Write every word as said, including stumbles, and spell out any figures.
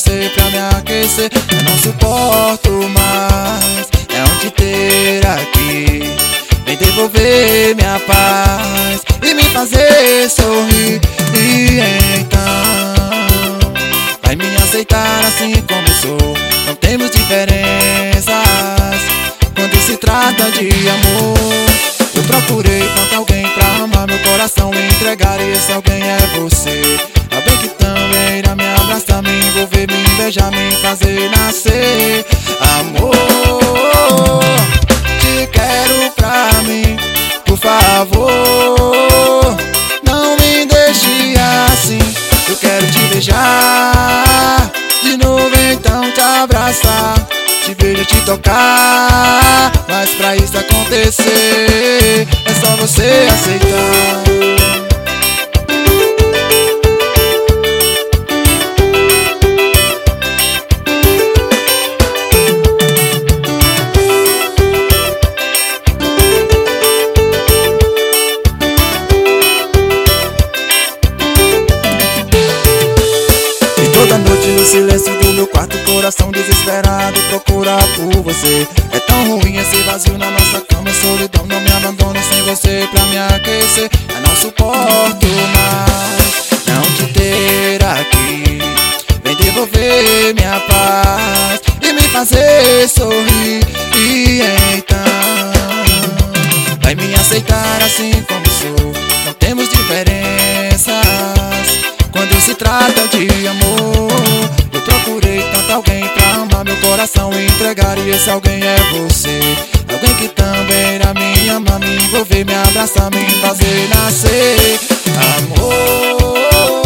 você pra me aquecer. Eu não suporto mais não te ter aqui. Vem devolver minha paz e me fazer sorrir. E então vai me aceitar assim como sou. Não temos diferenças quando se trata de amor. Eu procurei tanto alguém pra amar meu coração e entregar, e esse alguém é você. Alguém que também irá me abraçar, me envolver, me beijar, me fazer nascer. Amor, te quero pra mim, por favor, não me deixe assim. Eu quero te beijar de novo, então te abraçar, te beijar, te tocar. Mas pra isso acontecer é só você aceitar. Toda noite no silêncio do meu quarto, coração desesperado procura por você. É tão ruim esse vazio na nossa cama, solidão, não me abandono sem você pra me aquecer. Eu não suporto mais não te ter aqui. Vem devolver minha paz e me fazer sorrir. E então vai me aceitar assim como sou. Não temos diferenças quando se trata de amor. Eu procurei tanto alguém pra amar meu coração e entregar, e esse alguém é você. Alguém que também irá me amar, me envolver, me abraçar, me fazer nascer. Amor,